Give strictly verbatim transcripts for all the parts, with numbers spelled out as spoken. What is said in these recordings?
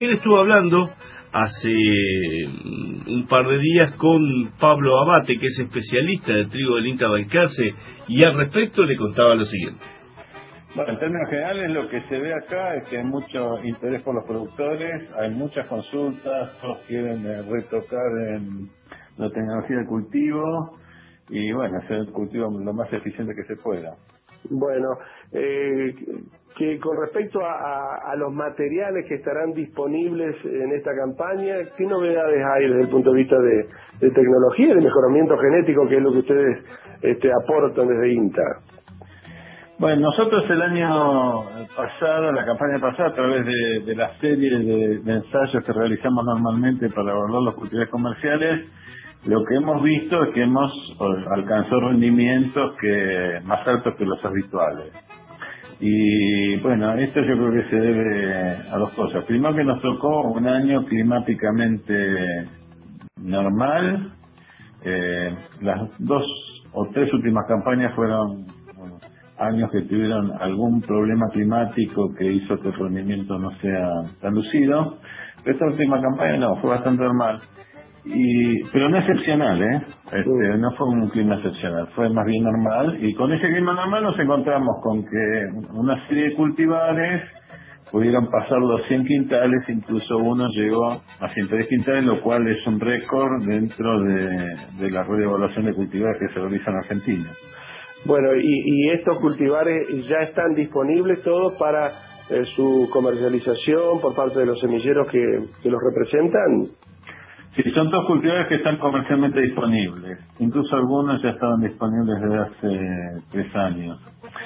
Él estuvo hablando hace un par de días con Pablo Abate, que es especialista de trigo del INTA Balcarce, y al respecto le contaba lo siguiente. Bueno, en términos generales lo que se ve acá es que hay mucho interés por los productores, hay muchas consultas, todos quieren eh, retocar en la tecnología de cultivo y bueno, hacer el cultivo lo más eficiente que se pueda. Bueno, eh, que con respecto a, a, a los materiales que estarán disponibles en esta campaña, ¿qué novedades hay desde el punto de vista de, de tecnología y de mejoramiento genético, que es lo que ustedes este, aportan desde INTA? Bueno, nosotros el año pasado, la campaña pasada, a través de, de la serie de, de ensayos que realizamos normalmente para evaluar los cultivos comerciales, lo que hemos visto es que hemos alcanzado rendimientos que más altos que los habituales. Y bueno, esto yo creo que se debe a dos cosas. Primero, que nos tocó un año climáticamente normal. Eh, las dos o tres últimas campañas fueron bueno, años que tuvieron algún problema climático que hizo que el rendimiento no sea tan lucido. Pero esta última campaña no, fue bastante normal. Y, pero no excepcional, ¿eh? Este, no fue un clima excepcional, fue más bien normal. Y con ese clima normal nos encontramos con que una serie de cultivares pudieron pasar los cien quintales, incluso uno llegó a ciento diez quintales, lo cual es un récord dentro de, de la red de evaluación de cultivares que se realiza en Argentina. Bueno, y, y estos cultivares ya están disponibles todos para eh, su comercialización por parte de los semilleros que, que los representan. Sí, son dos cultivares que están comercialmente disponibles. Incluso algunos ya estaban disponibles desde hace tres años.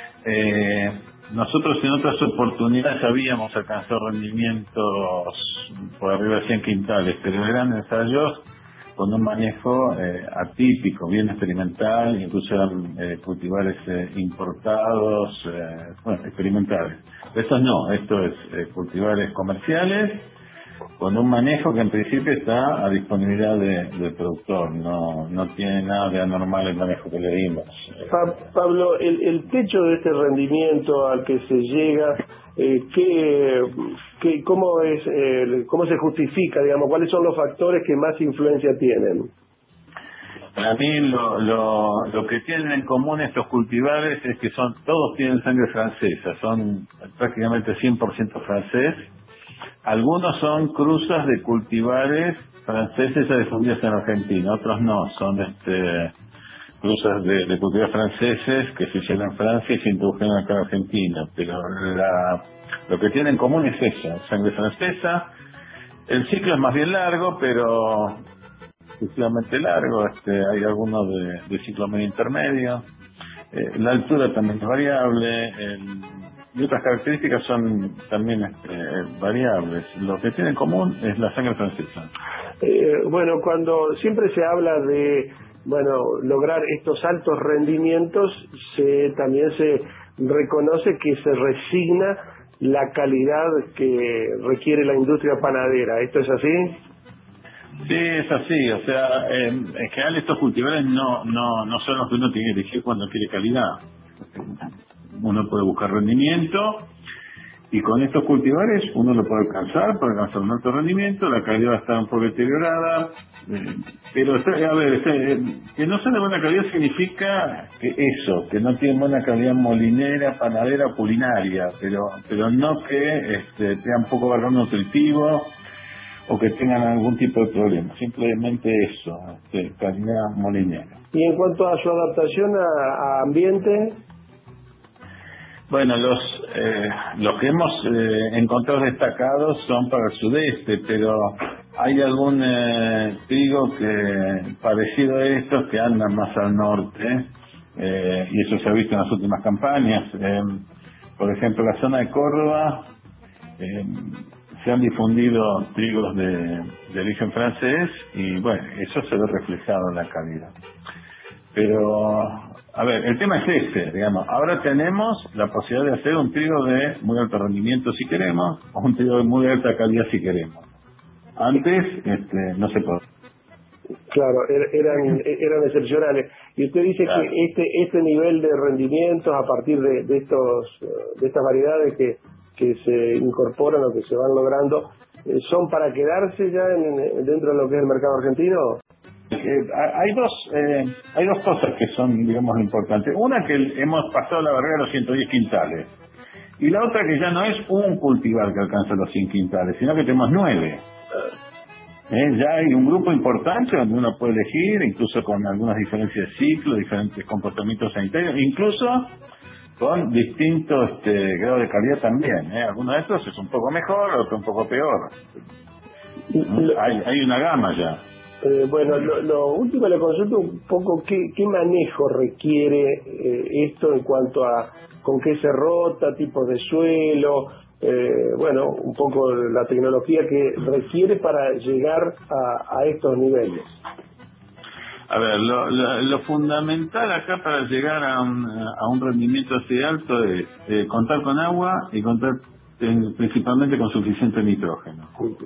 Eh, nosotros en otras oportunidades habíamos alcanzado rendimientos por arriba de cien quintales, pero eran ensayos con un manejo eh, atípico, bien experimental, incluso eran eh, cultivares eh, importados, eh, bueno, experimentales. Estos no, esto es eh, cultivares comerciales, con un manejo que en principio está a disponibilidad de, del productor, no no tiene nada de anormal el manejo que le dimos. Pa Pablo, el, el techo de este rendimiento al que se llega, eh, ¿qué, qué, cómo, es, eh, ¿cómo se justifica, digamos? ¿Cuáles son los factores que más influencia tienen? Para mí lo, lo, lo que tienen en común estos cultivares es que son todos tienen sangre francesa, son prácticamente cien por ciento francés. Algunos son cruzas de cultivares franceses ya difundidos en Argentina, otros no, son este cruzas de, de cultivares franceses que se hicieron en Francia y se introdujeron acá en Argentina, pero la, lo que tienen en común es eso, sangre francesa. El ciclo es más bien largo, pero excesivamente largo, este, hay algunos de, de ciclo medio intermedio. Eh, la altura también es variable, el, y otras características son también este, variables. Lo que tiene en común es la sangre francesa. Eh, bueno, cuando siempre se habla de bueno lograr estos altos rendimientos, se también se reconoce que se resigna la calidad que requiere la industria panadera. ¿Esto es así? Sí, es así. O sea, eh, en general estos cultivares no, no, no son los que uno tiene que elegir cuando quiere calidad. Uno puede buscar rendimiento y con estos cultivares uno lo puede alcanzar, puede alcanzar un alto rendimiento, la calidad está un poco deteriorada, eh, pero a ver, este, que no sea de buena calidad significa que eso, que no tiene buena calidad molinera, panadera, culinaria, pero pero no que este, tengan poco valor nutritivo o que tengan algún tipo de problema, simplemente eso, este, calidad molinera. Y en cuanto a su adaptación a, a ambiente. Bueno, los eh, los que hemos eh, encontrado destacados son para el sudeste, pero hay algún eh, trigo que parecido a estos que andan más al norte, eh, y eso se ha visto en las últimas campañas. Eh, por ejemplo, en la zona de Córdoba eh, se han difundido trigos de, de origen francés y bueno, eso se ve reflejado en la calidad. Pero, a ver, el tema es este, digamos, ahora tenemos la posibilidad de hacer un trigo de muy alto rendimiento si queremos, o un trigo de muy alta calidad si queremos. Antes, este, no se podía. Claro, er, eran eran excepcionales. Y usted dice claro. que este este nivel de rendimientos a partir de, de estos de estas variedades que, que se incorporan o que se van logrando, eh, son para quedarse ya en, dentro de lo que es el mercado argentino? Eh, hay dos eh, hay dos cosas que son, digamos, importantes. Una, que hemos pasado la barrera de los ciento diez quintales, y la otra, que ya no es un cultivar que alcanza los cien quintales, sino que tenemos nueve. Eh, ya hay un grupo importante donde uno puede elegir, incluso con algunas diferencias de ciclo, diferentes comportamientos sanitarios, incluso con distintos este, grados de calidad también. ¿eh? Algunos de estos es un poco mejor, otro un poco peor. ¿Mm? Hay, hay una gama ya. Eh, bueno, lo, lo último le consulto un poco qué, qué manejo requiere eh, esto en cuanto a con qué se rota, tipos de suelo, eh, bueno, un poco la tecnología que requiere para llegar a, a estos niveles. A ver, lo, lo, lo fundamental acá para llegar a un, a un rendimiento así alto es eh, contar con agua y contar eh, principalmente con suficiente nitrógeno.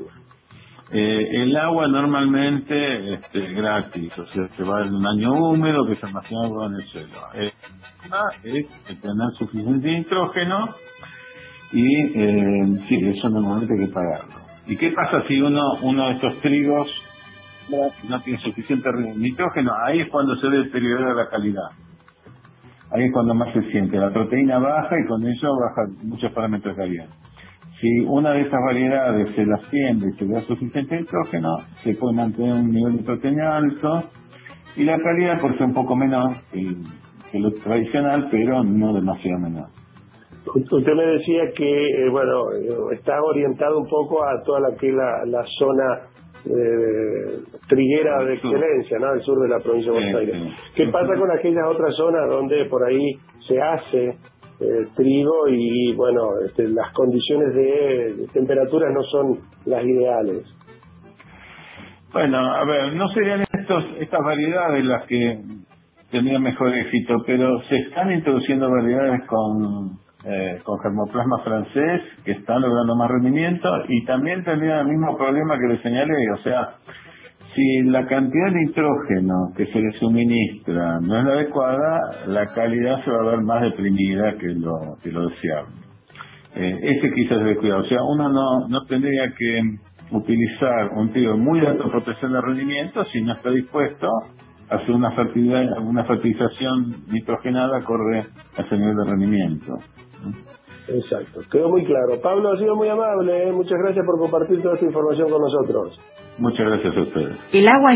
Eh, el agua normalmente es este, gratis, o sea, se va en un año húmedo que se almacena agua en el suelo. Eh, es tener suficiente nitrógeno y eh, sí, eso normalmente hay que pagarlo. ¿Y qué pasa si uno uno de estos trigos no tiene suficiente nitrógeno? Ahí es cuando se deteriora la calidad. Ahí es cuando más se siente. La proteína baja y con ello bajan muchos parámetros de calidad. Si una de estas variedades se las tiende y se le da suficiente nitrógeno, se puede mantener un nivel de proteína alto y la calidad por ser un poco menor que, que lo tradicional, pero no demasiado menor. Usted me decía que, eh, bueno, está orientado un poco a toda la que es la, la zona eh, triguera de excelencia, ¿no? Al sur de la provincia de Buenos Aires. Sí, sí. ¿Qué pasa con aquellas otras zonas donde por ahí se hace eh, trigo y, bueno, este, las condiciones de, de temperaturas no son las ideales? Bueno, a ver, no serían estos estas variedades las que tendrían mejor éxito, pero se están introduciendo variedades con eh, con germoplasma francés que están logrando más rendimiento y también tendrían el mismo problema que le señalé, o sea, si la cantidad de nitrógeno que se le suministra no es la adecuada, la calidad se va a ver más deprimida que lo, que lo deseable. Eh, ese quizás es el cuidado, o sea, uno no, no tendría que utilizar un trigo muy alto en protección de rendimiento si no está dispuesto a hacer una fertilidad, una fertilización nitrogenada acorde a ese nivel de rendimiento. Exacto, quedó muy claro. Pablo, ha sido muy amable, ¿eh? Muchas gracias por compartir toda esta información con nosotros. Muchas gracias a ustedes. El agua